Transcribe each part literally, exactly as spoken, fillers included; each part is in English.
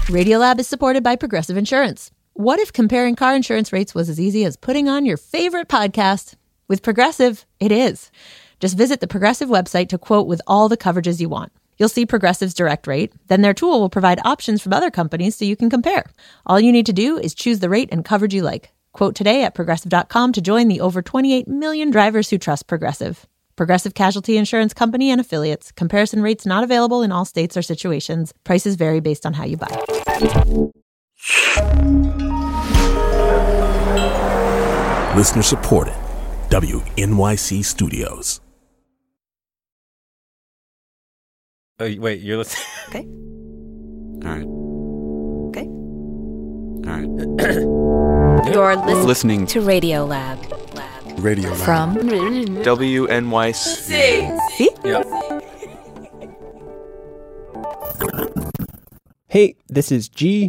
Radiolab is supported by Progressive Insurance. What if comparing car insurance rates was as easy as putting on your favorite podcast? With Progressive, it is. Just visit the Progressive website to quote with all the coverages you want. You'll see Progressive's direct rate. Then their tool will provide options from other companies so you can compare. All you need to do is choose the rate and coverage you like. Quote today at progressive dot com to join the over twenty-eight million drivers who trust Progressive. Progressive Casualty Insurance Company and Affiliates. Comparison rates not available in all states or situations. Prices vary based on how you buy. Listener supported. W N Y C Studios. Oh, wait, you're listening? Okay. All right. Okay. All right. You're listening, Listening to Radiolab. Radio Lab. From W N Y C. See? Yeah. Hey, this is G.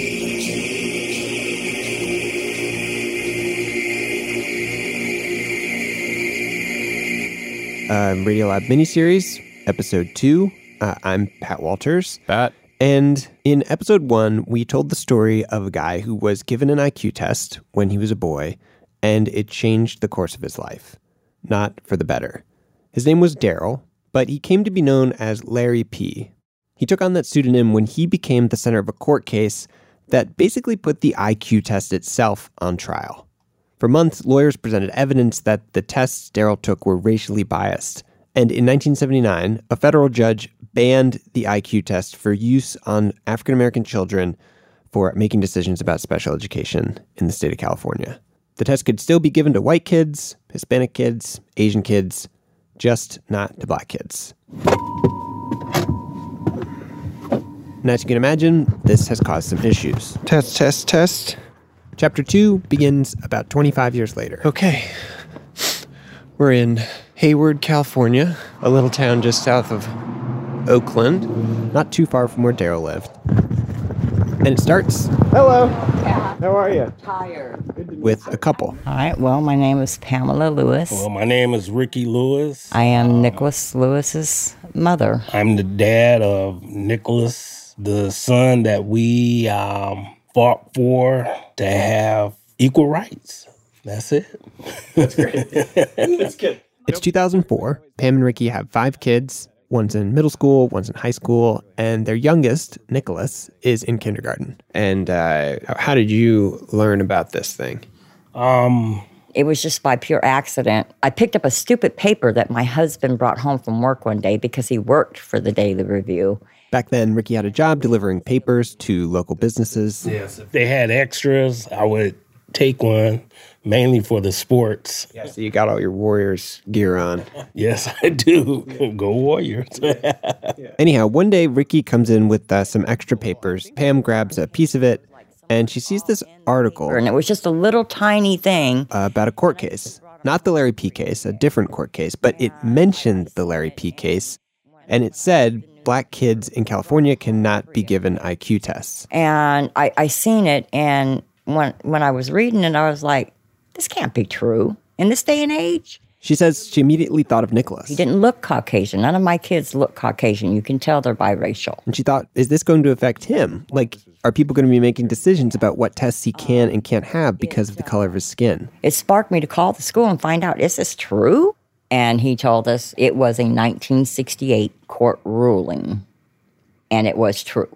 Um, Radiolab miniseries, episode two. Uh, I'm Pat Walters. Pat. And in episode one, we told the story of a guy who was given an I Q test when he was a boy, and it changed the course of his life. Not for the better. His name was Daryl, but he came to be known as Larry P. He took on that pseudonym when he became the center of a court case that basically put the I Q test itself on trial. For months, lawyers presented evidence that the tests Daryl took were racially biased. And in nineteen seventy-nine, a federal judge banned the I Q test for use on African-American children for making decisions about special education in the state of California. The test could still be given to white kids, Hispanic kids, Asian kids, just not to black kids. And as you can imagine, this has caused some issues. Test, test, test. Chapter two begins about twenty-five years later. Okay. We're in Hayward, California, a little town just south of Oakland. Not too far from where Daryl lived. And it starts Hello. How are you? with a couple. All right, well, my name is Pamela Lewis. Well, my name is Ricky Lewis. I am Nicholas Lewis's mother. I'm the dad of Nicholas, the son that we um, fought for to have equal rights. That's it. That's great. That's good. It's two thousand four. Pam and Ricky have five kids. One's in middle school, one's in high school, and their youngest, Nicholas, is in kindergarten. And uh, how did you learn about this thing? Um, It was just by pure accident. I picked up a stupid paper that my husband brought home from work one day because he worked for the Daily Review. Back then, Ricky had a job delivering papers to local businesses. yes, if they had extras, I would take one, mainly for the sports. Yeah, so you got all your Warriors gear on. Yes, I do. Go Warriors. Anyhow, one day, Ricky comes in with uh, some extra papers. Pam grabs a piece of it, and she sees this article And it was just a little tiny thing. uh, about a court case. Not the Larry P. case, a different court case, but it mentioned the Larry P. case, and it said black kids in California cannot be given I Q tests. And I, I seen it, and when when I was reading it, I was like, this can't be true in this day and age. She says she immediately thought of Nicholas. He didn't look Caucasian. None of my kids look Caucasian. You can tell they're biracial. And she thought, is this going to affect him? Like, are people going to be making decisions about what tests he can and can't have because of the color of his skin? It sparked me to call the school and find out, is this true? And he told us it was a nineteen sixty-eight court ruling, and it was true.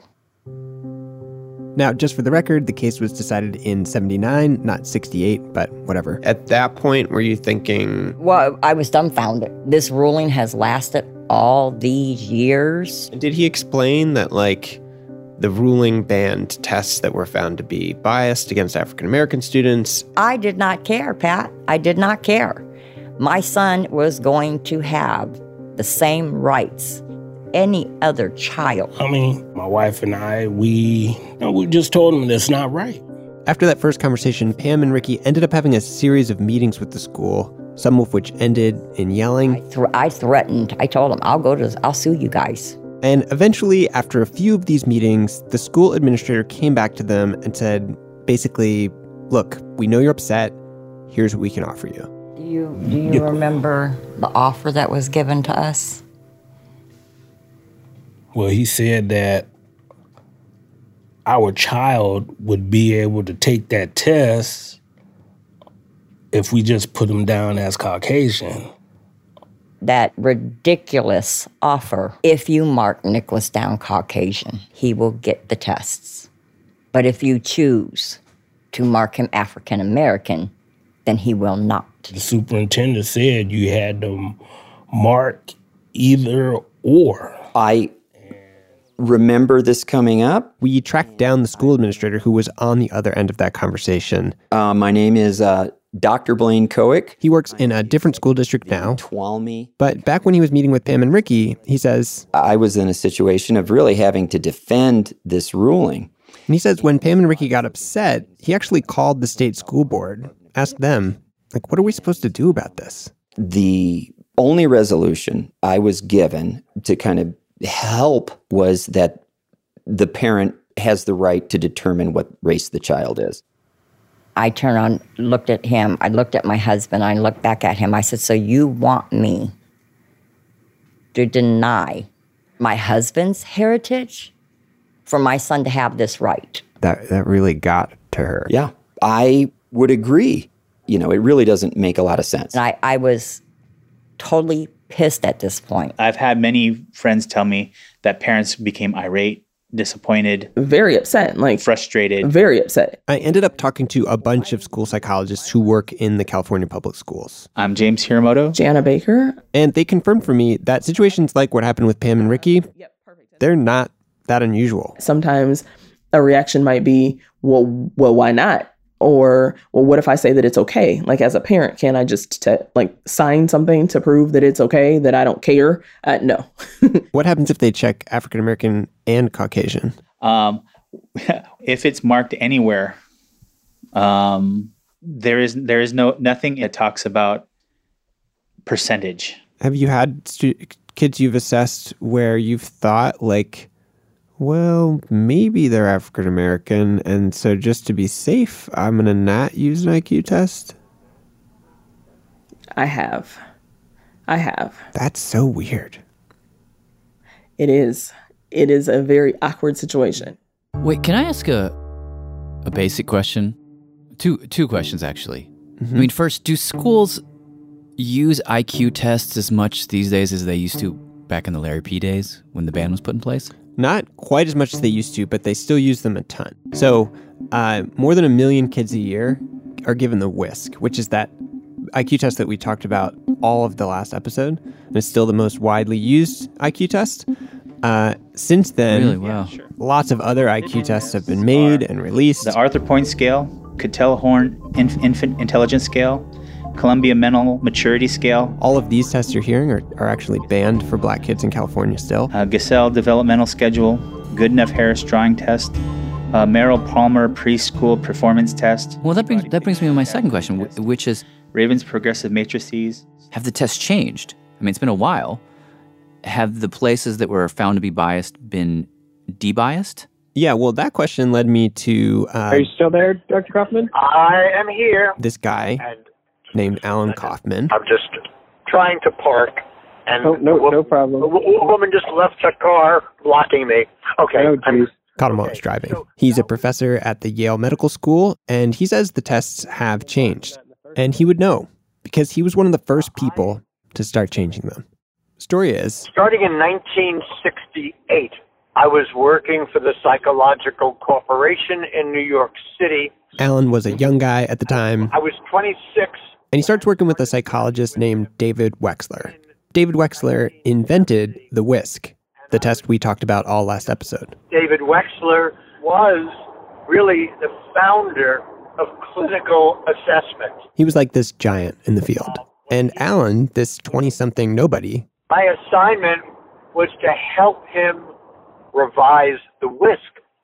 Now, just for the record, the case was decided in seventy-nine, not sixty-eight, but whatever. At that point, were you thinking, Well, I was dumbfounded. This ruling has lasted all these years. did he explain that, like, the ruling banned tests that were found to be biased against African-American students? I did not care, Pat. I did not care. My son was going to have the same rights any other child. I mean, my wife and I, we, you know, we just told him that's not right. After that first conversation, Pam and Ricky ended up having a series of meetings with the school, some of which ended in yelling. I, th- I threatened. I told him, I'll go to, I'll sue you guys. And eventually, after a few of these meetings, the school administrator came back to them and said, basically, look, we know you're upset. Here's what we can offer you. Do you, do you remember the offer that was given to us? Well, he said that our child would be able to take that test if we just put them down as Caucasian. That ridiculous offer. If you mark Nicholas down Caucasian, he will get the tests. But if you choose to mark him African American, then he will not. The superintendent said you had to mark either or. I remember this coming up. We tracked down the school administrator who was on the other end of that conversation. Uh, my name is uh, Doctor Blaine Kowick. He works in a different school district now. Tuolumne. But back when he was meeting with Pam and Ricky, he says, I was in a situation of really having to defend this ruling. And he says when Pam and Ricky got upset, he actually called the state school board, asked them, like, what are we supposed to do about this? The only resolution I was given to kind of help was that the parent has the right to determine what race the child is. I turned on, looked at him, I looked at my husband, I looked back at him. I said, so you want me to deny my husband's heritage for my son to have this right? That that really got to her. Yeah, I would agree. You know, it really doesn't make a lot of sense. And I, I was totally pissed at this point. I've had many friends tell me that parents became irate, disappointed, very upset, like frustrated, very upset. I ended up talking to a bunch of school psychologists who work in the California public schools. I'm James Hiramoto. Jana Baker. And they confirmed for me that situations like what happened with Pam and Ricky, they're not that unusual. Sometimes a reaction might be, well, well, why not? Or, well, what if I say that it's okay? Like, as a parent, can I just, t- like, sign something to prove that it's okay, that I don't care? Uh, no. What happens if they check African American and Caucasian? Um, if it's marked anywhere, um, there is there is no nothing that talks about percentage. Have you had stu- kids you've assessed where you've thought, like, well, maybe they're African American, and so just to be safe, I'm going to not use an I Q test? I have. I have. That's so weird. It is. It is a very awkward situation. Wait, can I ask a a basic question? Two two questions, actually. Mm-hmm. I mean, first, do schools use I Q tests as much these days as they used to back in the Larry P days when the ban was put in place? Not quite as much as they used to, but they still use them a ton. So uh, more than a million kids a year are given the WISC, which is that I Q test that we talked about all of the last episode. And it's still the most widely used I Q test. Uh, since then, really? Wow. Yeah, sure. Lots of other I Q tests have been made and released. The Arthur Point Scale, Cattell-Horn Inf- Infant Intelligence Scale, Columbia Mental Maturity Scale. All of these tests you're hearing are, are actually banned for black kids in California still. Uh, Gesell Developmental Schedule, Goodenough Harris Drawing Test, uh, Merrill Palmer Preschool Performance Test. Well, that brings that brings me to my second question, which is... Raven's Progressive Matrices. Have the tests changed? I mean, it's been a while. Have the places that were found to be biased been debiased? Yeah, well, that question led me to... Uh, Are you still there, Doctor Kaufman? I am here. This guy named Alan Kaufman. I'm just trying to park, and oh, no, a, no problem. A, a woman just left the car blocking me. Okay. Oh, geez. Caught him while I was driving. He's a professor at the Yale Medical School, and he says the tests have changed. And he would know, because he was one of the first people to start changing them. Story is... Starting in nineteen sixty-eight, I was working for the Psychological Corporation in New York City. Alan was a young guy at the time. I was twenty-six. And he starts working with a psychologist named David Wexler. David Wexler invented the WISC, the test we talked about all last episode. David Wexler was really the founder of clinical assessment. He was like this giant in the field. And Alan, this twenty-something nobody... My assignment was to help him revise the WISC.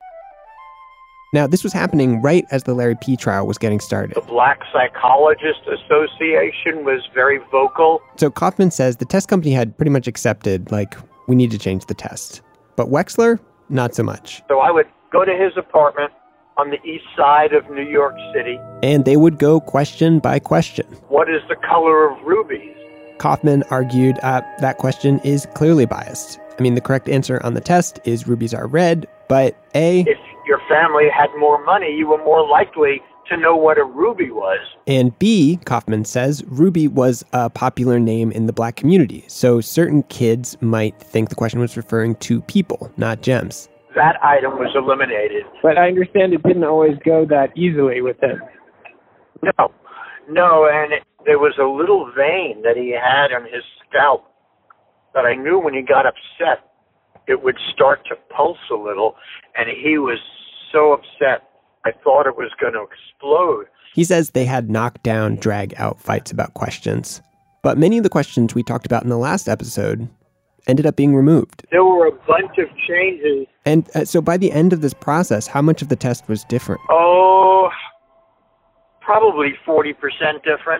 Now, this was happening right as the Larry P. trial was getting started. The Black Psychologist Association was very vocal. So Kaufman says the test company had pretty much accepted, like, we need to change the test. But Wexler, not so much. So I would go to his apartment on the east side of New York City. And they would go question by question. What is the color of rubies? Kaufman argued uh, that question is clearly biased. I mean, the correct answer on the test is rubies are red, but A... If your family had more money, you were more likely to know what a ruby was. And B, Kaufman says, ruby was a popular name in the black community, so certain kids might think the question was referring to people, not gems. That item was eliminated. But I understand it didn't always go that easily with him. No, no, and it, there was a little vein that he had on his scalp that I knew when he got upset, it would start to pulse a little, and he was so upset. I thought it was going to explode. He says they had knockdown, drag-out fights about questions. But many of the questions we talked about in the last episode ended up being removed. There were a bunch of changes. And uh, so by the end of this process, how much of the test was different? Oh, probably forty percent different.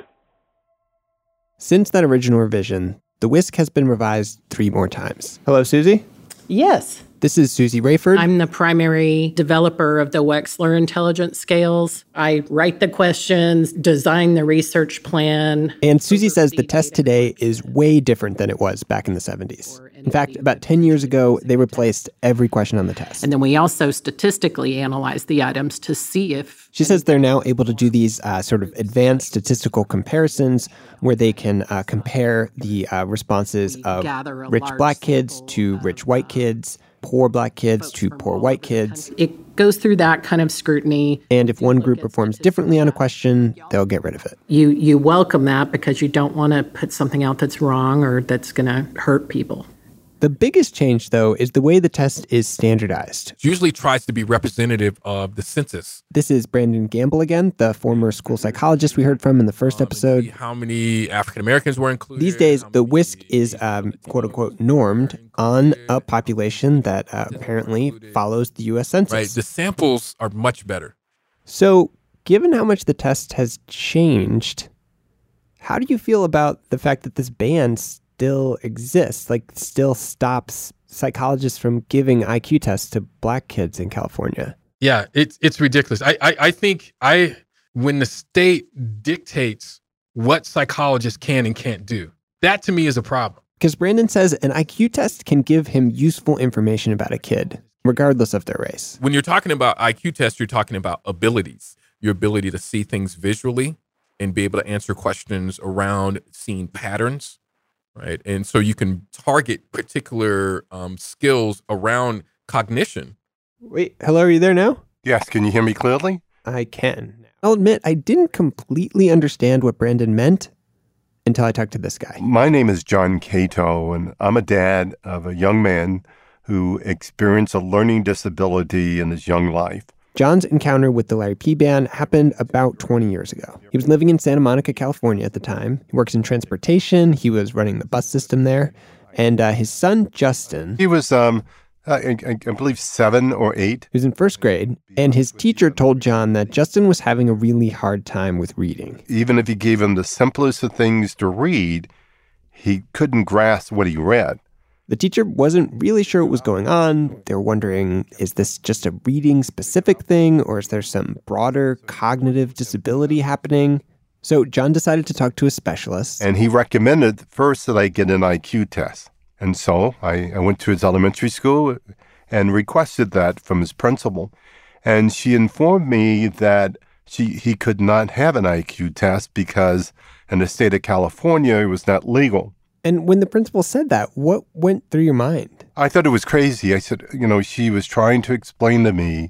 Since that original revision, the WISC has been revised three more times. Hello, Susie? Yes. This is Susie Rayford. I'm the primary developer of the Wechsler Intelligence Scales. I write the questions, design the research plan. And Susie says the test today is way different than it was back in the seventies. In fact, about ten years ago, they replaced every question on the test. And then we also statistically analyze the items to see if... She says they're now able to do these uh, sort of advanced statistical comparisons where they can uh, compare the uh, responses of rich black kids to rich white kids, poor black kids to poor white kids. It goes through that kind of scrutiny. And if one group performs differently on a question, they'll get rid of it. You you welcome that because you don't want to put something out that's wrong or that's going to hurt people. The biggest change, though, is the way the test is standardized. It usually tries to be representative of the census. This is Brandon Gamble again, the former school psychologist we heard from in the first episode. How many African Americans were included? These days, the WISC is, um, quote-unquote, normed on a population that uh, apparently follows the U S Census. Right, the samples are much better. So, given how much the test has changed, how do you feel about the fact that this ban still exists, like still stops psychologists from giving I Q tests to black kids in California? Yeah, it's it's ridiculous. I, I I think I when the state dictates what psychologists can and can't do, that to me is a problem. Because Brandon says an I Q test can give him useful information about a kid, regardless of their race. When you're talking about I Q tests, you're talking about abilities, your ability to see things visually and be able to answer questions around seeing patterns. Right. And so you can target particular um, skills around cognition. Wait, hello, are you there now? Yes. Can you hear me clearly? I can. I'll admit, I didn't completely understand what Brandon meant until I talked to this guy. My name is John Cato, and I'm a dad of a young man who experienced a learning disability in his young life. John's encounter with the Larry P. Ban happened about twenty years ago. He was living in Santa Monica, California at the time. He works in transportation. He was running the bus system there. And uh, his son, Justin... He was, um, I, I, I believe, seven or eight. He was in first grade. And his teacher told John that Justin was having a really hard time with reading. Even if he gave him the simplest of things to read, he couldn't grasp what he read. The teacher wasn't really sure what was going on. They were wondering, is this just a reading-specific thing, or is there some broader cognitive disability happening? So John decided to talk to a specialist. And he recommended first that I get an I Q test. And so I, I went to his elementary school and requested that from his principal. And she informed me that she he could not have an I Q test because in the state of California, it was not legal. And when the principal said that, what went through your mind? I thought it was crazy. I said, you know, she was trying to explain to me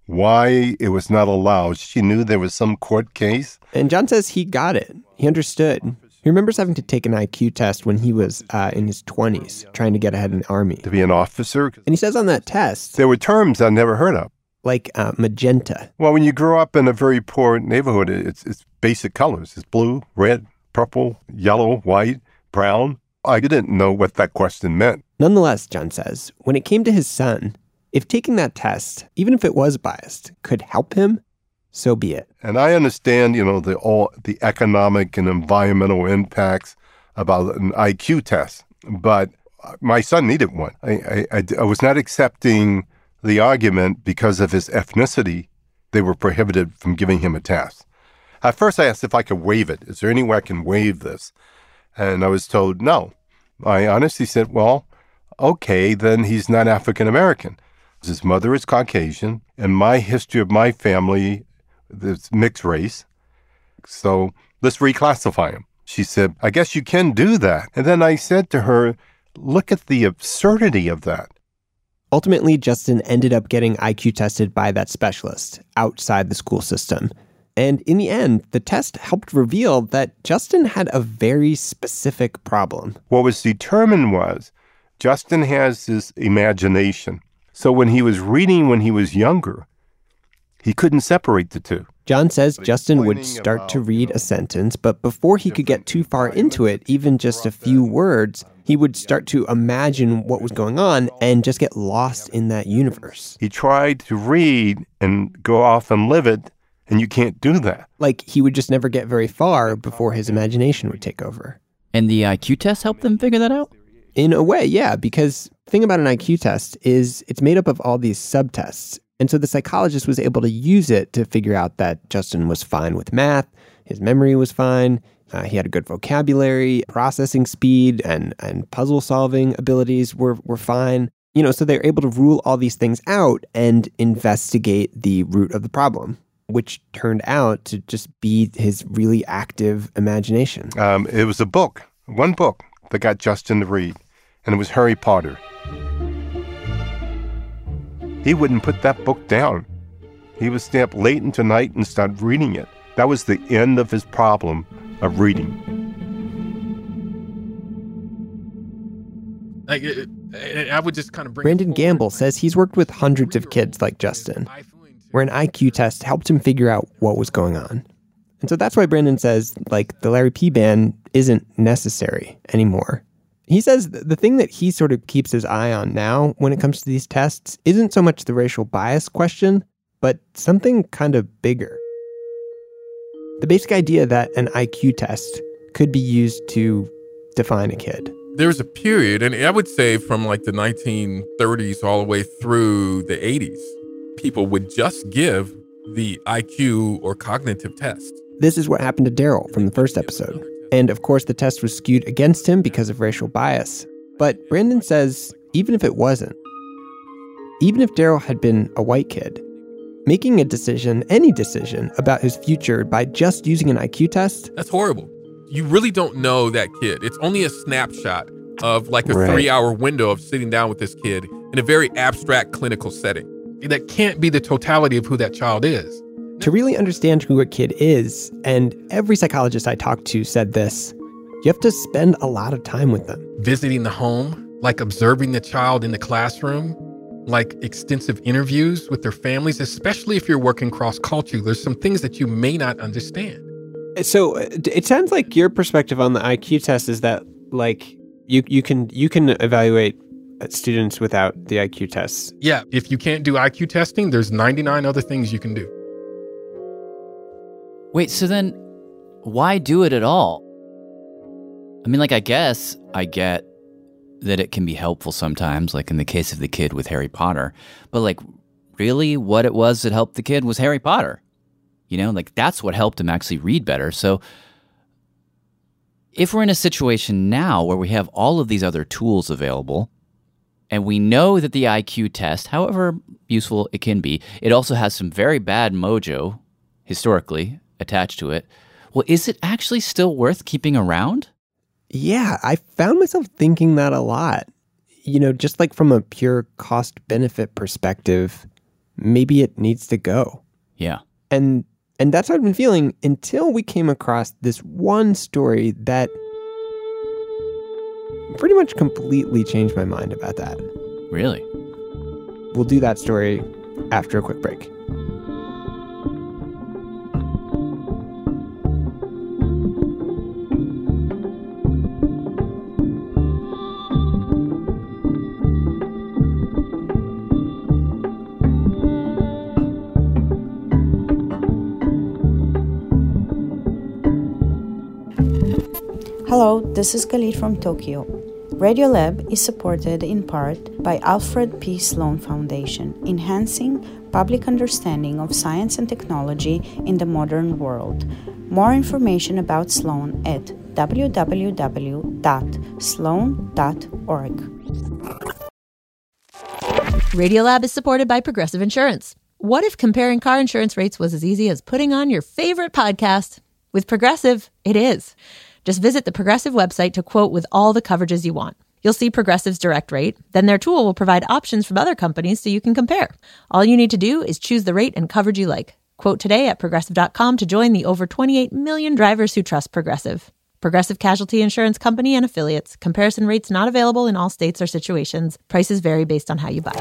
why it was not allowed. She knew there was some court case. And John says he got it. He understood. He remembers having to take an I Q test when he was uh, in his twenties, trying to get ahead in the Army. To be an officer. And he says on that test... there were terms I never heard of. Like uh, magenta. Well, when you grow up in a very poor neighborhood, it's, it's basic colors. It's blue, red, purple, yellow, white, brown. I didn't know what that question meant. Nonetheless, John says, when it came to his son, if taking that test, even if it was biased, could help him, so be it. And I understand, you know, the all the economic and environmental impacts about an I Q test, but my son needed one. I, I, I, I was not accepting the argument because of his ethnicity. They were prohibited from giving him a test. At first, I asked if I could waive it. Is there any way I can waive this? And I was told no. I honestly said, well, okay, then he's not African American. His mother is Caucasian, and my history of my family is mixed race. So let's reclassify him. She said, I guess you can do that. And then I said to her, look at the absurdity of that. Ultimately, Justin ended up getting I Q tested by that specialist outside the school system. And in the end, the test helped reveal that Justin had a very specific problem. What was determined was Justin has this imagination. So when he was reading when he was younger, he couldn't separate the two. John says Justin would start to read a sentence, but before he could get too far into it, even just a few words, he would start to imagine what was going on and just get lost in that universe. He tried to read and go off and live it, and you can't do that. Like he would just never get very far before his imagination would take over. And the I Q test helped them figure that out? In a way, yeah, because the thing about an I Q test is it's made up of all these subtests. And so the psychologist was able to use it to figure out that Justin was fine with math, his memory was fine, uh, he had a good vocabulary, processing speed and, and puzzle-solving abilities were, were fine. You know, so they're able to rule all these things out and investigate the root of the problem, which turned out to just be his really active imagination. Um, it was a book, one book that got Justin to read, and it was Harry Potter. He wouldn't put that book down. He would stay up late into night and start reading it. That was the end of his problem of reading. Like, I would just kind of bring Brandon Gamble says he's worked with hundreds of kids like Justin, where an I Q test helped him figure out what was going on. And so that's why Brandon says, like, the Larry P. ban isn't necessary anymore. He says the thing that he sort of keeps his eye on now when it comes to these tests isn't so much the racial bias question, but something kind of bigger. The basic idea that an I Q test could be used to define a kid. There's a period, and I would say from like the nineteen thirties all the way through the eighties, people would just give the I Q or cognitive test. This is what happened to Daryl from the first episode. And of course, the test was skewed against him because of racial bias. But Brandon says, even if it wasn't, even if Daryl had been a white kid, making a decision, any decision, about his future by just using an I Q test... That's horrible. You really don't know that kid. It's only a snapshot of like a Right. three-hour window of sitting down with this kid in a very abstract clinical setting. That can't be the totality of who that child is. To really understand who a kid is, and every psychologist I talked to said this, you have to spend a lot of time with them. Visiting the home, like observing the child in the classroom, like extensive interviews with their families, especially if you're working cross-culturally. There's some things that you may not understand. So it sounds like your perspective on the I Q test is that, like, you you can you can evaluate students without the I Q tests. Yeah, if you can't do I Q testing, there's ninety-nine other things you can do. Wait, so then why do it at all? I mean, like, I guess I get that it can be helpful sometimes, like in the case of the kid with Harry Potter. But, like, really what it was that helped the kid was Harry Potter. You know, like, that's what helped him actually read better. So if we're in a situation now where we have all of these other tools available, and we know that the I Q test, however useful it can be, it also has some very bad mojo, historically, attached to it. Well, is it actually still worth keeping around? Yeah, I found myself thinking that a lot. You know, just like from a pure cost-benefit perspective, maybe it needs to go. Yeah. And and that's how I've been feeling until we came across this one story that pretty much completely changed my mind about that. Really? We'll do that story after a quick break. Hello, this is Khalid from Tokyo. Radiolab is supported in part by Alfred P. Sloan Foundation, enhancing public understanding of science and technology in the modern world. More information about Sloan at w w w dot sloan dot org. Radiolab is supported by Progressive Insurance. What if comparing car insurance rates was as easy as putting on your favorite podcast? With Progressive, it is. Just visit the Progressive website to quote with all the coverages you want. You'll see Progressive's direct rate. Then their tool will provide options from other companies so you can compare. All you need to do is choose the rate and coverage you like. Quote today at progressive dot com to join the over twenty-eight million drivers who trust Progressive. Progressive Casualty Insurance Company and Affiliates. Comparison rates not available in all states or situations. Prices vary based on how you buy.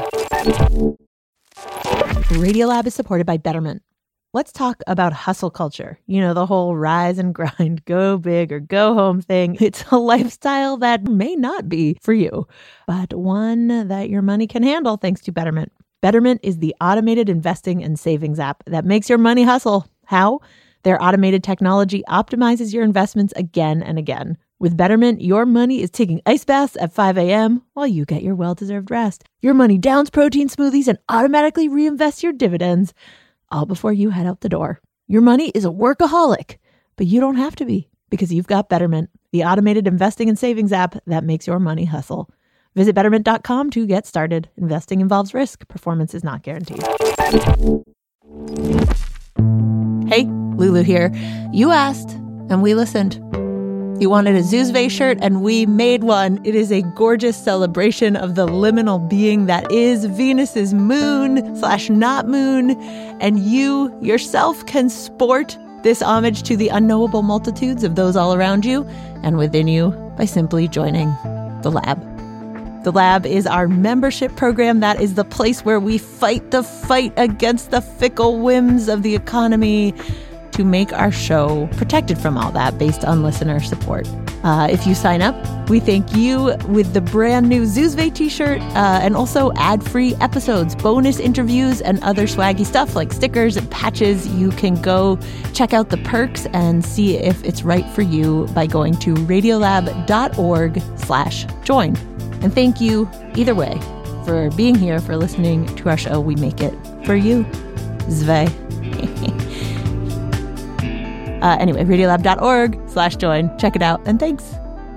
Radiolab is supported by Betterment. Let's talk about hustle culture. You know, the whole rise and grind, go big or go home thing. It's a lifestyle that may not be for you, but one that your money can handle thanks to Betterment. Betterment is the automated investing and savings app that makes your money hustle. How? Their automated technology optimizes your investments again and again. With Betterment, your money is taking ice baths at five a.m. while you get your well-deserved rest. Your money downs protein smoothies and automatically reinvests your dividends, all before you head out the door. Your money is a workaholic, but you don't have to be because you've got Betterment, the automated investing and savings app that makes your money hustle. Visit betterment dot com to get started. Investing involves risk. Performance is not guaranteed. Hey, Lulu here. You asked, and we listened. You wanted a Zoozve shirt, and we made one. It is a gorgeous celebration of the liminal being that is Venus's moon slash not moon, and you yourself can sport this homage to the unknowable multitudes of those all around you and within you by simply joining the lab. The Lab is our membership program. That is the place where we fight the fight against the fickle whims of the economy to make our show protected from all that based on listener support. Uh, if you sign up, we thank you with the brand new Zoozve t-shirt uh, and also ad-free episodes, bonus interviews, and other swaggy stuff like stickers and patches. You can go check out the perks and see if it's right for you by going to radiolab dot org slash join. And thank you, either way, for being here, for listening to our show. We make it for you. Zve. uh, anyway, radiolab dot org slash join. Check it out, and thanks.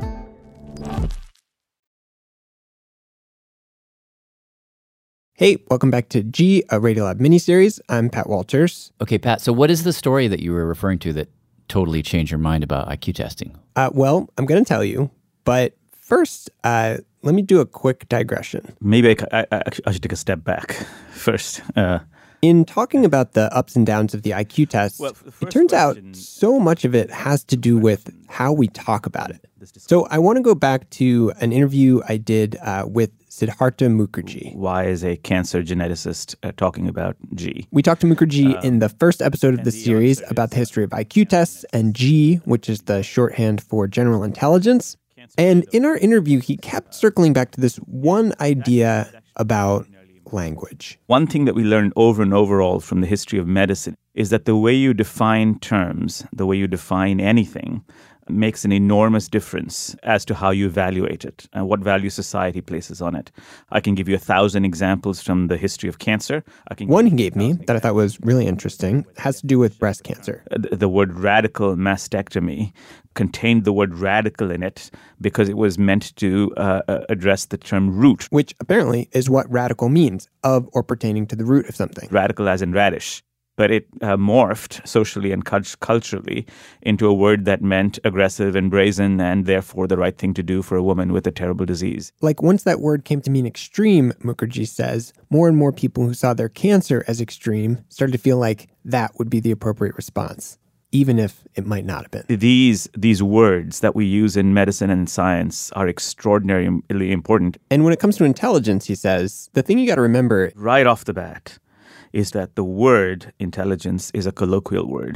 Hey, welcome back to G, a Radiolab miniseries. I'm Pat Walters. Okay, Pat, so what is the story that you were referring to that totally changed your mind about I Q testing? Uh, well, I'm going to tell you, but first, uh, let me do a quick digression. Maybe I, I, I should take a step back first. Uh, In talking about the ups and downs of the I Q test, well, it turns question, out so much of it has to do with how we talk about it. So I want to go back to an interview I did uh, with Siddhartha Mukherjee. Why is a cancer geneticist uh, talking about G? We talked to Mukherjee um, in the first episode of the series about the history of I Q tests and G, which is the shorthand for general intelligence. And in our interview, he kept circling back to this one idea about language. One thing that we learned over and over all from the history of medicine is that the way you define terms, the way you define anything, makes an enormous difference as to how you evaluate it and what value society places on it. I can give you a thousand examples from the history of cancer. I can One he gave me that I thought was really interesting has to do with breast cancer. The, the word radical mastectomy contained the word radical in it because it was meant to uh, address the term root. Which apparently is what radical means, of or pertaining to the root of something. Radical as in radish. But it uh, morphed socially and cult- culturally into a word that meant aggressive and brazen and therefore the right thing to do for a woman with a terrible disease. Like once that word came to mean extreme, Mukherjee says, more and more people who saw their cancer as extreme started to feel like that would be the appropriate response, even if it might not have been. These, these words that we use in medicine and science are extraordinarily important. And when it comes to intelligence, he says, the thing you got to remember right off the bat is that the word intelligence is a colloquial word.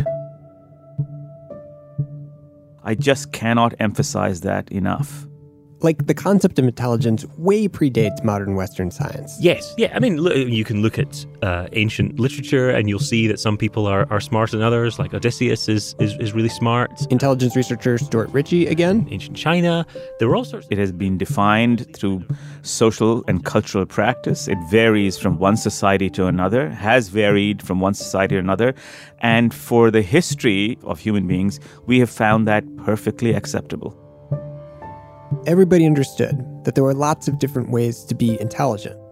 I just cannot emphasize that enough. Like the concept of intelligence way predates modern Western science. Yes, yeah. I mean, look, you can look at uh, ancient literature and you'll see that some people are, are smarter than others. Like Odysseus is, is is really smart. Intelligence researcher Stuart Ritchie again. Ancient China. There were all sorts. It has been defined through social and cultural practice. It varies from one society to another, has varied from one society to another. And for the history of human beings, we have found that perfectly acceptable. Everybody understood that there were lots of different ways to be intelligent.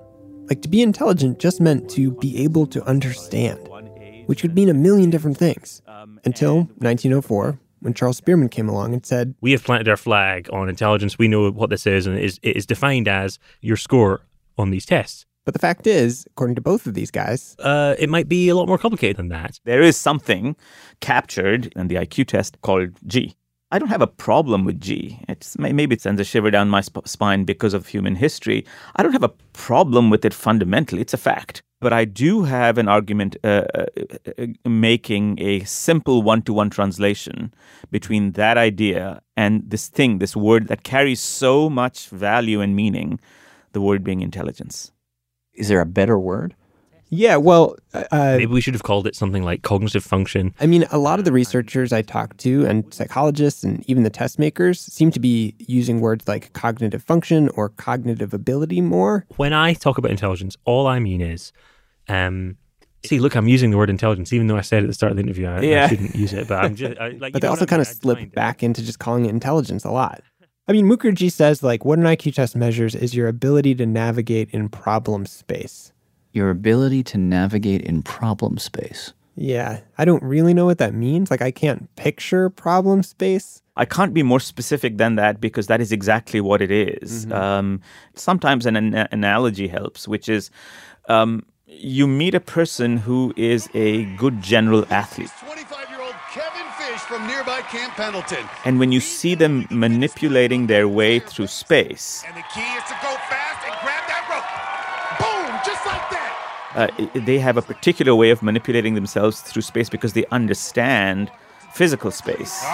Like, to be intelligent just meant to be able to understand, which could mean a million different things. Until nineteen oh four, when Charles Spearman came along and said, "We have planted our flag on intelligence. We know what this is, and it is, it is defined as your score on these tests." But the fact is, according to both of these guys, uh, it might be a lot more complicated than that. There is something captured in the I Q test called G. I don't have a problem with G. It's, maybe it sends a shiver down my sp- spine because of human history. I don't have a problem with it fundamentally. It's a fact. But I do have an argument uh, uh, making a simple one-to-one translation between that idea and this thing, this word that carries so much value and meaning, the word being intelligence. Is there a better word? Yeah, well... Uh, Maybe we should have called it something like cognitive function. I mean, a lot of the researchers I talked to, and psychologists, and even the test makers, seem to be using words like cognitive function or cognitive ability more. When I talk about intelligence, all I mean is... Um, see, look, I'm using the word intelligence, even though I said at the start of the interview I, yeah. I shouldn't use it. But I'm just... I, like, but they also kind of slip back into just calling it intelligence a lot. I mean, Mukherjee says, like, what an I Q test measures is your ability to navigate in problem space. Your ability to navigate in problem space. Yeah, I don't really know what that means. Like, I can't picture problem space. I can't be more specific than that because that is exactly what it is. Mm-hmm. Um, sometimes an, an analogy helps, which is um, you meet a person who is a good general athlete. twenty-five-year-old Kevin Fish from nearby Camp Pendleton. And when you see them manipulating their way through space... And the key is to go fast and grab that rope. Boom! Just like that! Uh, they have a particular way of manipulating themselves through space because they understand physical space.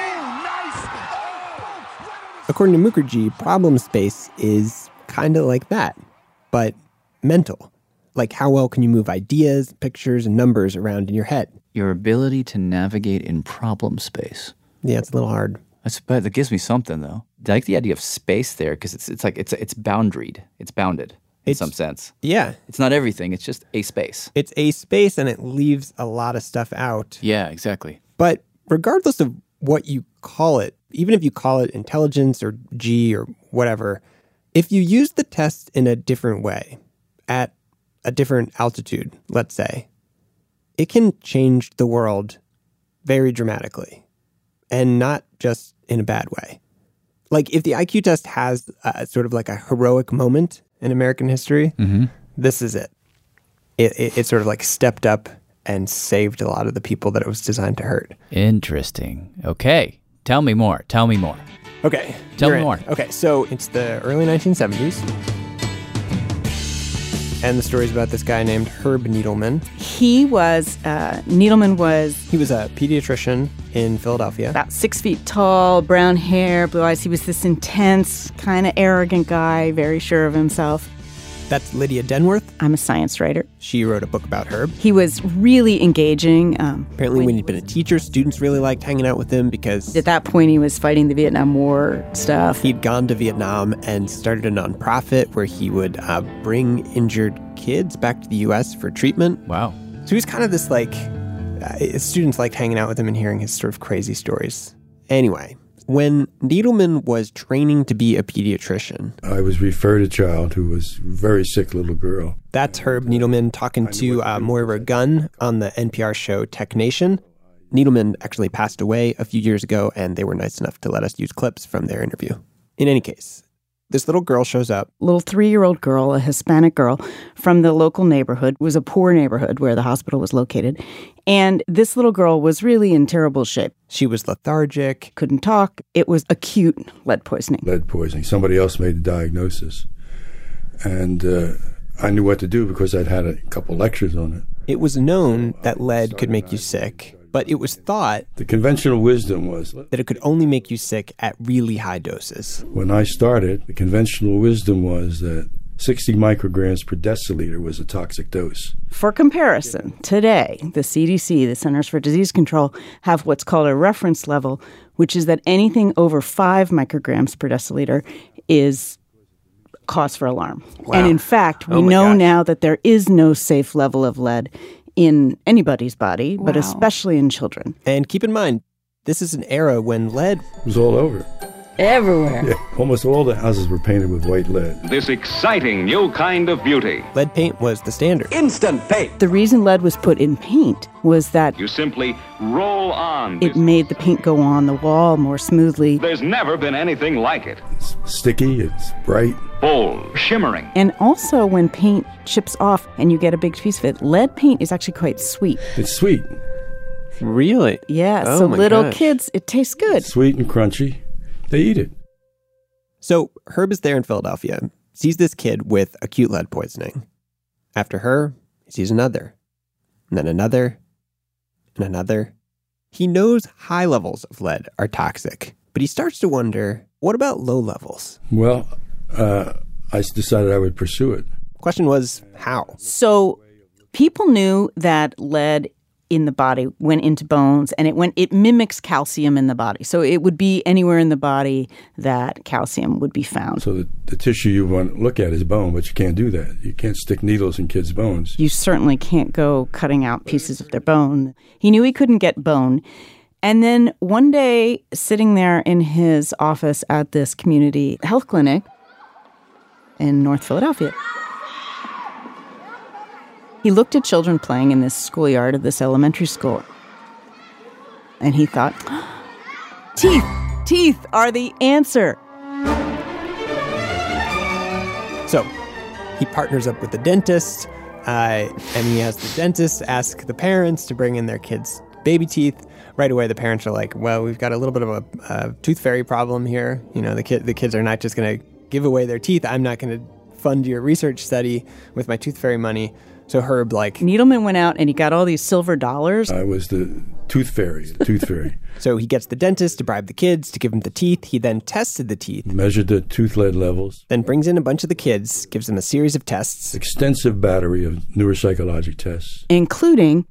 According to Mukherjee, problem space is kind of like that, but mental. Like, how well can you move ideas, pictures, and numbers around in your head? Your ability to navigate in problem space. Yeah, it's a little hard. That's, but that gives me something, though. I like the idea of space there because it's it's like it's it's boundaried, it's bounded. In it's, some sense. Yeah. It's not everything. It's just a space. It's a space and it leaves a lot of stuff out. Yeah, exactly. But regardless of what you call it, even if you call it intelligence or G or whatever, if you use the test in a different way, at a different altitude, let's say, it can change the world very dramatically and not just in a bad way. Like if the I Q test has a, sort of like a heroic moment in American history, mm-hmm. this is it. It, it. It sort of like stepped up and saved a lot of the people that it was designed to hurt. Interesting. Okay. Tell me more. Tell me more. Okay. Tell me in. more. Okay, so it's the early nineteen seventies. And the story's about this guy named Herb Needleman. He was, uh, Needleman was... He was a pediatrician in Philadelphia. About six feet tall, brown hair, blue eyes. He was this intense, kind of arrogant guy, very sure of himself. That's Lydia Denworth. I'm a science writer. She wrote a book about Herb. He was really engaging. Um, Apparently when he'd been a teacher, students really liked hanging out with him because... At that point, he was fighting the Vietnam War stuff. He'd gone to Vietnam and started a nonprofit where he would uh, bring injured kids back to the U S for treatment. Wow. So he was kind of this, like... Uh, students liked hanging out with him and hearing his sort of crazy stories. Anyway... When Needleman was training to be a pediatrician, I was referred a child who was a very sick little girl. That's Herb Needleman talking to uh, Moira Gunn on the N P R show Tech Nation. Needleman actually passed away a few years ago, and they were nice enough to let us use clips from their interview. In any case, this little girl shows up. Little three-year-old girl, a Hispanic girl from the local neighborhood. It was a poor neighborhood where the hospital was located. And this little girl was really in terrible shape. She was lethargic. Couldn't talk. It was acute lead poisoning. Lead poisoning. Somebody else made the diagnosis. And uh, I knew what to do because I'd had a couple lectures on it. It was known that lead could make you sick, but it was thought... The conventional wisdom was... that it could only make you sick at really high doses. When I started, the conventional wisdom was that sixty micrograms per deciliter was a toxic dose. For comparison, today, the C D C, the Centers for Disease Control, have what's called a reference level, which is that anything over five micrograms per deciliter is cause for alarm. Wow. And in fact, we oh know gosh. now that there is no safe level of lead in anybody's body, Wow. but especially in children. And keep in mind, this is an era when lead was all over. everywhere. Yeah, almost all the houses were painted with white lead. This exciting new kind of beauty. Lead paint was the standard. Instant paint. The reason lead was put in paint was that You simply roll on. it made the paint go on the wall more smoothly. There's never been anything like it. It's sticky, it's bright. Bold, shimmering. And also, when paint chips off and you get a big piece of it, lead paint is actually quite sweet. It's sweet. Really? Yeah, Oh so my little gosh. kids, it tastes good. Sweet and crunchy. They eat it. So Herb is there in Philadelphia, sees this kid with acute lead poisoning. After her, he sees another, and then another, and another. He knows high levels of lead are toxic, but he starts to wonder, what about low levels? Well, uh, I decided I would pursue it. Question was, how? So people knew that lead in the body went into bones, and it went it mimics calcium in the body. So it would be anywhere in the body that calcium would be found. So the, the tissue you want to look at is bone, but you can't do that. You can't stick needles in kids' bones. You certainly can't go cutting out pieces of their bone. He knew he couldn't get bone. And then one day, sitting there in his office at this community health clinic in North Philadelphia, he looked at children playing in this schoolyard of this elementary school. And he thought, teeth, teeth are the answer. So he partners up with the dentist, uh, and he has the dentist ask the parents to bring in their kids' baby teeth. Right away, the parents are like, well, we've got a little bit of a, a tooth fairy problem here. You know, the kid, the kids are not just going to give away their teeth. I'm not going to fund your research study with my tooth fairy money. So Herb, like... Needleman went out and he got all these silver dollars. I was the tooth fairy, the tooth fairy. So he gets the dentist to bribe the kids to give him the teeth. He then tested the teeth. Measured the tooth lead levels. Then brings in a bunch of the kids, gives them a series of tests. Extensive battery of neuropsychologic tests. Including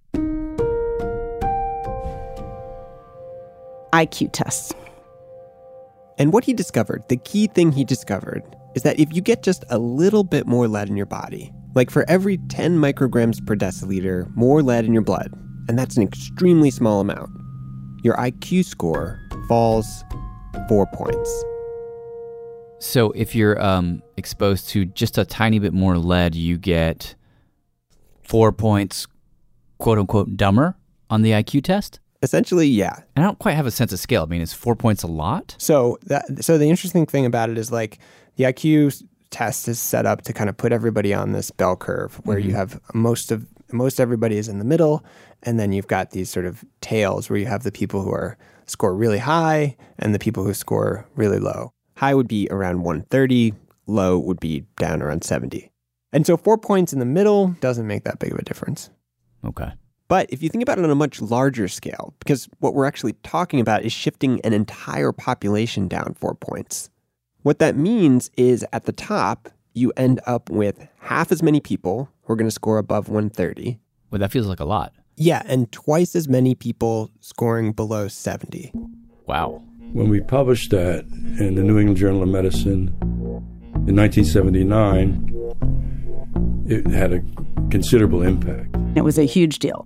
I Q tests. And what he discovered, the key thing he discovered, is that if you get just a little bit more lead in your body, like for every ten micrograms per deciliter more lead in your blood, and that's an extremely small amount, your I Q score falls four points. So if you're um, exposed to just a tiny bit more lead, you get four points, quote unquote, dumber on the I Q test? Essentially, yeah. And I don't quite have a sense of scale. I mean, is four points a lot? So that so the interesting thing about it is like the I Q test is set up to kind of put everybody on this bell curve where mm-hmm. you have most of most everybody is in the middle, and then you've got these sort of tails where you have the people who are score really high and the people who score really low. High would be around one thirty, low would be down around seventy. And so four points in the middle doesn't make that big of a difference. Okay. But if you think about it on a much larger scale, because what we're actually talking about is shifting an entire population down four points. What that means is at the top, you end up with half as many people who are going to score above one thirty. Well, that feels like a lot. Yeah, and twice as many people scoring below seventy. Wow. When we published that in the New England Journal of Medicine in nineteen seventy-nine, it had a considerable impact. It was a huge deal.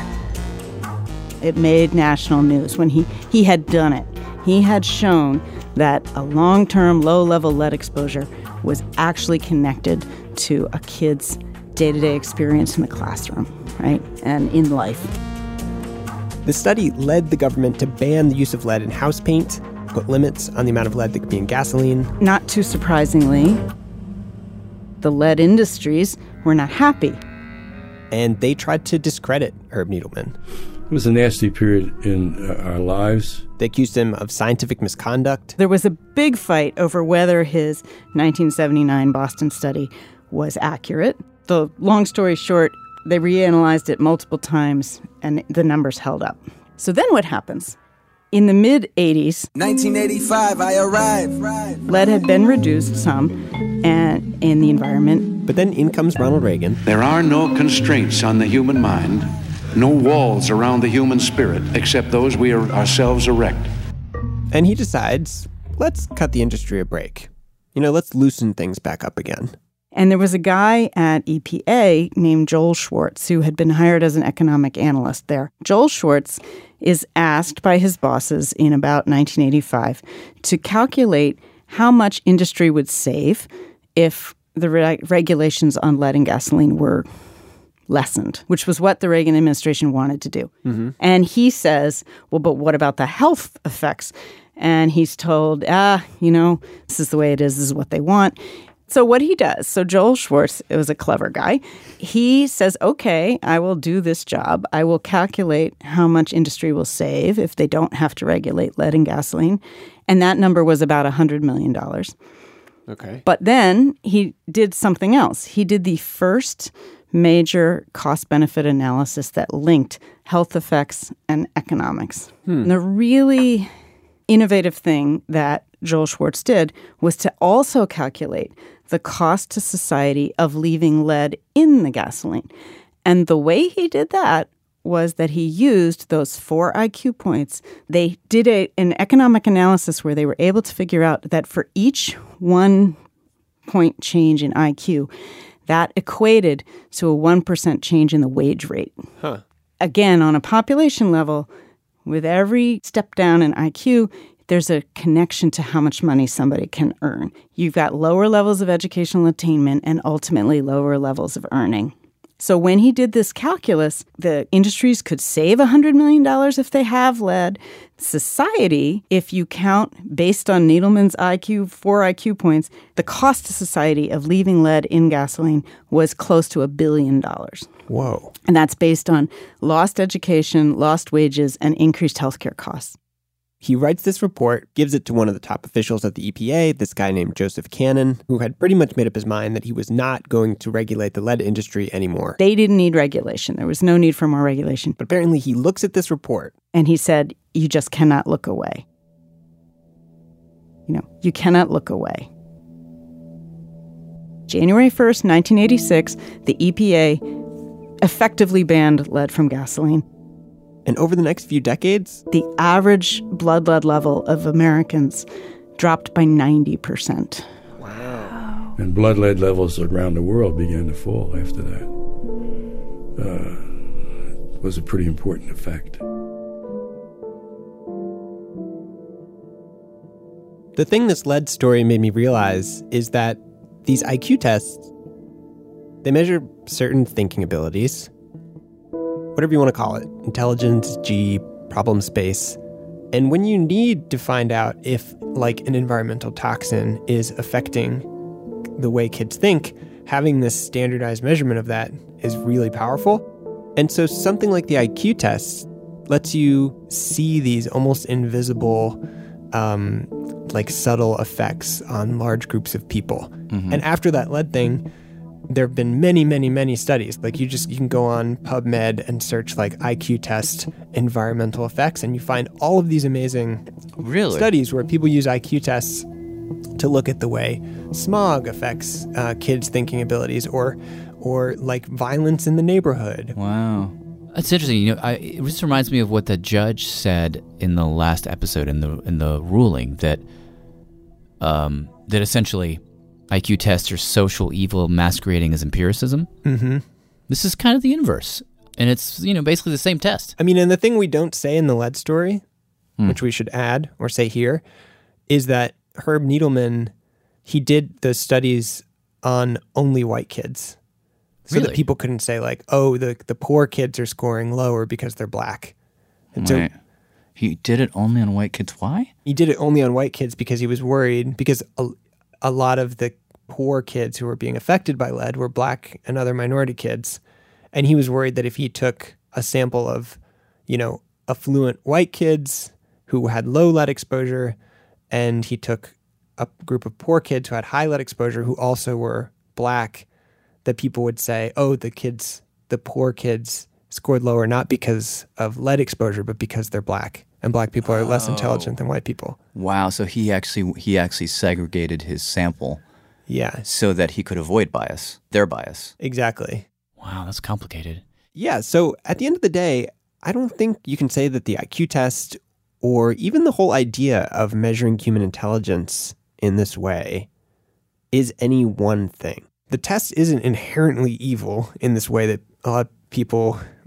It made national news when he, he had done it. He had shown that a long-term low-level lead exposure was actually connected to a kid's day-to-day experience in the classroom, right, and in life. The study led the government to ban the use of lead in house paint, put limits on the amount of lead that could be in gasoline. Not too surprisingly, the lead industries were not happy. And they tried to discredit Herb Needleman. It was a nasty period in uh, our lives. They accused him of scientific misconduct. There was a big fight over whether his nineteen seventy-nine Boston study was accurate. The long story short, they reanalyzed it multiple times, and the numbers held up. So then what happens? In the mid-eighties, nineteen eighty-five, I arrived. Lead had been reduced some and in the environment. But then in comes Ronald Reagan. There are no constraints on the human mind, no walls around the human spirit, except those we are ourselves erect. And he decides, let's cut the industry a break. You know, let's loosen things back up again. And there was a guy at E P A named Joel Schwartz who had been hired as an economic analyst there. Joel Schwartz is asked by his bosses in about nineteen eighty-five to calculate how much industry would save if the re- regulations on lead and gasoline were lessened, which was what the Reagan administration wanted to do. Mm-hmm. And he says, well, but what about the health effects? And he's told, ah, you know, this is the way it is, this is what they want. So what he does, so Joel Schwartz was a clever guy. He says, okay, I will do this job. I will calculate how much industry will save if they don't have to regulate lead and gasoline. And that number was about one hundred million dollars. Okay. But then he did something else. He did the first major cost-benefit analysis that linked health effects and economics. Hmm. And the really innovative thing that Joel Schwartz did was to also calculate the cost to society of leaving lead in the gasoline. And the way he did that was that he used those four I Q points. They did a, an economic analysis where they were able to figure out that for each one point change in I Q, that equated to a one percent change in the wage rate. Huh. Again, on a population level, with every step down in I Q, there's a connection to how much money somebody can earn. You've got lower levels of educational attainment and ultimately lower levels of earning. So when he did this calculus, the industries could save one hundred million dollars if they have lead. Society, if you count based on Needleman's I Q, four I Q points, the cost to society of leaving lead in gasoline was close to a billion dollars. Whoa. And that's based on lost education, lost wages, and increased healthcare costs. He writes this report, gives it to one of the top officials at the E P A, this guy named Joseph Cannon, who had pretty much made up his mind that he was not going to regulate the lead industry anymore. They didn't need regulation. There was no need for more regulation. But apparently he looks at this report. And he said, you just cannot look away. You know, you cannot look away. January first, nineteen eighty-six, the E P A effectively banned lead from gasoline. And over the next few decades, the average blood lead level of Americans dropped by ninety percent. Wow. And blood lead levels around the world began to fall after that. Uh, it was a pretty important effect. The thing this lead story made me realize is that these I Q tests, they measure certain thinking abilities, whatever you want to call it, intelligence, G, problem space. And when you need to find out if, like, an environmental toxin is affecting the way kids think, having this standardized measurement of that is really powerful. And so something like the I Q test lets you see these almost invisible, um, like subtle effects on large groups of people. Mm-hmm. And after that lead thing, there have been many, many, many studies. Like you just, you can go on PubMed and search like I Q test environmental effects, and you find all of these amazing really? studies where people use I Q tests to look at the way smog affects uh, kids' thinking abilities, or, or like violence in the neighborhood. Wow. That's interesting. You know, I, it just reminds me of what the judge said in the last episode in the in the ruling that, um, that essentially I Q tests are social evil masquerading as empiricism. Mm-hmm. This is kind of the inverse. And it's, you know, basically the same test. I mean, and the thing we don't say in the lead story, Hmm. which we should add or say here, is that Herb Needleman, he did those studies on only white kids. So Really? that people couldn't say like, oh, the, the poor kids are scoring lower because they're black. And Right. so He did it only on white kids. Why? he did it only on white kids because he was worried, because a, a lot of the poor kids who were being affected by lead were black and other minority kids. And he was worried that if he took a sample of, you know, affluent white kids who had low lead exposure, and he took a group of poor kids who had high lead exposure who also were black, that people would say, oh, the kids, the poor kids scored lower, not because of lead exposure, but because they're black. And black people are less intelligent than white people. Wow. So he actually he actually segregated his sample. Yeah. So that he could avoid bias, their bias. Exactly. Wow, that's complicated. Yeah. So at the end of the day, I don't think you can say that the I Q test or even the whole idea of measuring human intelligence in this way is any one thing. The test isn't inherently evil in this way that a lot of people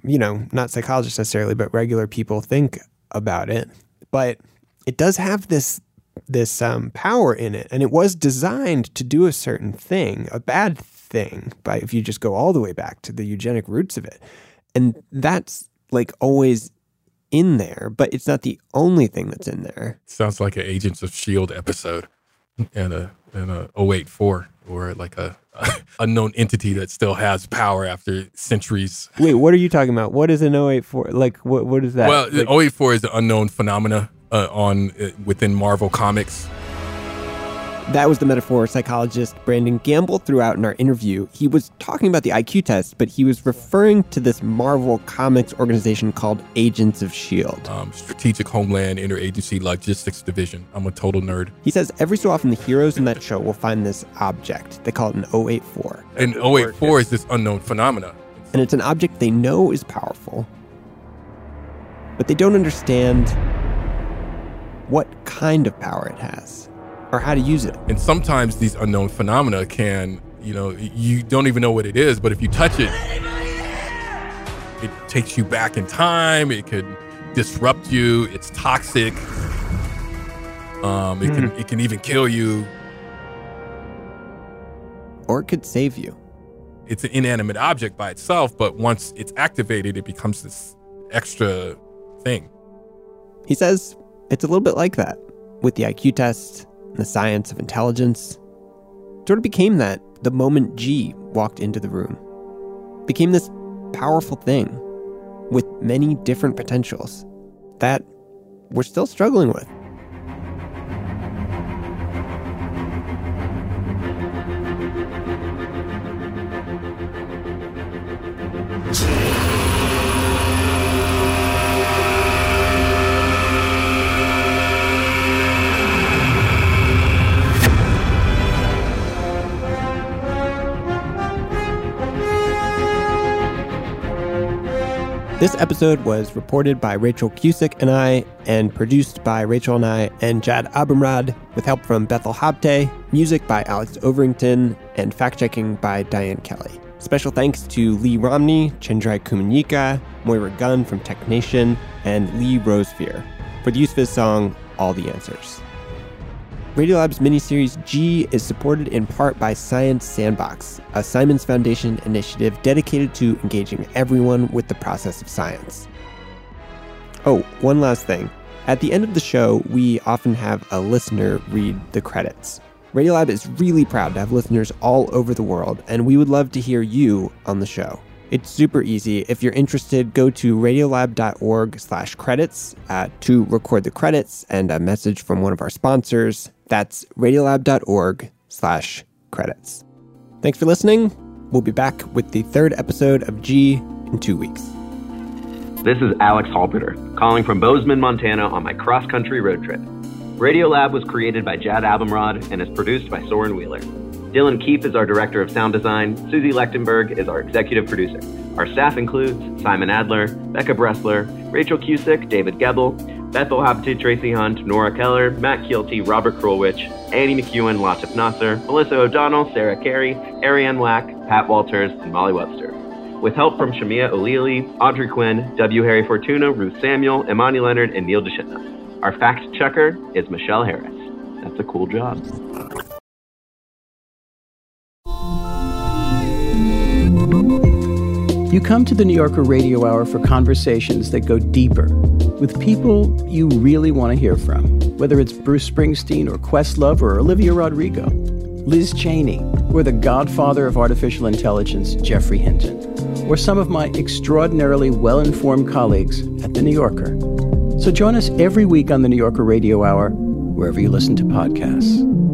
you know, not psychologists necessarily, but regular people think about it. But it does have this this um, power in it, and it was designed to do a certain thing, a bad thing, by if you just go all the way back to the eugenic roots of it. And that's like always in there, but it's not the only thing that's in there. Sounds like an Agents of S H I E L D episode and a and a oh eight four, or like a, a unknown entity that still has power after centuries. Wait, what are you talking about? What is an oh eight four? Like, what what is that? Well, like, the oh eight four is the unknown phenomena uh, on uh, within Marvel Comics. That was the metaphor psychologist Brandon Gamble threw out in our interview. He was talking about the I Q test, but he was referring to this Marvel Comics organization called Agents of S H I E L D. Um, Strategic Homeland Interagency Logistics Division. I'm a total nerd. He says every so often the heroes in that show will find this object. They call it an oh eight four. And oh eight four is this unknown phenomena. And it's an object they know is powerful, but they don't understand what kind of power it has or how to use it. And sometimes these unknown phenomena can, you know, you don't even know what it is, but if you touch it, it takes you back in time. It could disrupt you. It's toxic. Um, it can it can even kill you. Or it could save you. It's an inanimate object by itself, but once it's activated, it becomes this extra thing. He says it's a little bit like that with the I Q test and the science of intelligence. It sort of became that the moment G walked into the room. It became this powerful thing with many different potentials that we're still struggling with. This episode was reported by Rachel Cusick and I, and produced by Rachel and I and Jad Abumrad, with help from Bethel Habte, music by Alex Overington, and fact-checking by Diane Kelly. Special thanks to Lee Romney, Chandrai Kumanyika, Moira Gunn from Tech Nation, and Lee Rosefear for the use of his song, All the Answers. Radiolab's miniseries G is supported in part by Science Sandbox, a Simons Foundation initiative dedicated to engaging everyone with the process of science. Oh, one last thing. At the end of the show, we often have a listener read the credits. Radiolab is really proud to have listeners all over the world, and we would love to hear you on the show. It's super easy. If you're interested, go to radiolab.org slash credits uh, to record the credits and a message from one of our sponsors. That's radiolab.org slash credits. Thanks for listening. We'll be back with the third episode of G in two weeks. This is Alex Halberter, calling from Bozeman, Montana on my cross-country road trip. Radiolab was created by Jad Abumrad and is produced by Soren Wheeler. Dylan Keefe is our director of sound design. Susie Lechtenberg is our executive producer. Our staff includes Simon Adler, Becca Bressler, Rachel Cusick, David Gebel, Bethel Habte, Tracy Hunt, Nora Keller, Matt Kielty, Robert Krulwich, Annie McEwen, Latif Nasser, Melissa O'Donnell, Sarah Carey, Ariane Wack, Pat Walters, and Molly Webster. With help from Shamia O'Leary, Audrey Quinn, W. Harry Fortuna, Ruth Samuel, Imani Leonard, and Neil DeShitna. Our fact checker is Michelle Harris. That's a cool job. You come to the New Yorker Radio Hour for conversations that go deeper with people you really want to hear from, whether it's Bruce Springsteen or Questlove or Olivia Rodrigo, Liz Cheney, or the godfather of artificial intelligence, Geoffrey Hinton, or some of my extraordinarily well-informed colleagues at The New Yorker. So join us every week on the New Yorker Radio Hour, wherever you listen to podcasts.